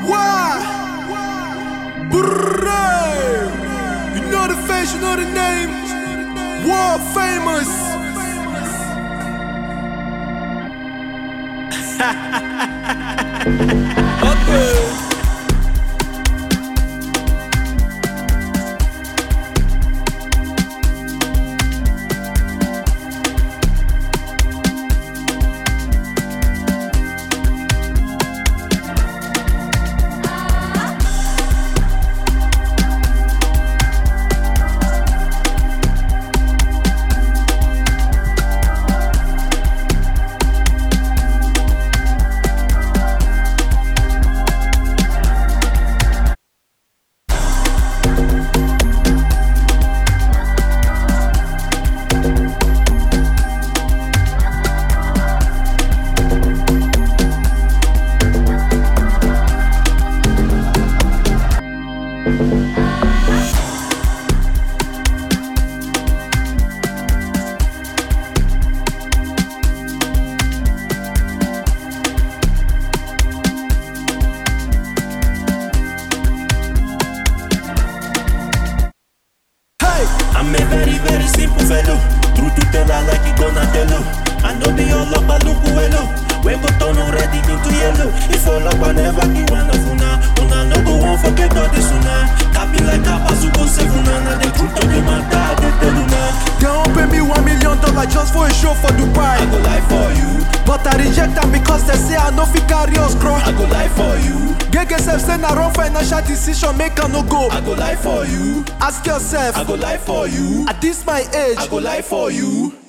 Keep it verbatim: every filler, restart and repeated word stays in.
Why? Brrrr. You know the face, you know the name. World famous. Okay. I'm a very, very simple fellow. True to tell I like it gonna tell you. I know be all up a look well. We go turn already into yellow. If all up I never give one of una. Una no go won't forget all this una. Copy like a bazu go seven una. The truth of the matter they tell una. They won't pay me one million dollars just for a show for Dubai. I go lie for you. But I reject them because they say I no fit carry us cross. I go lie for you. Get yourself say na wrong financial decision make I no go. I go lie for you. Ask yourself. I go lie for you. At this my age, I go lie for you.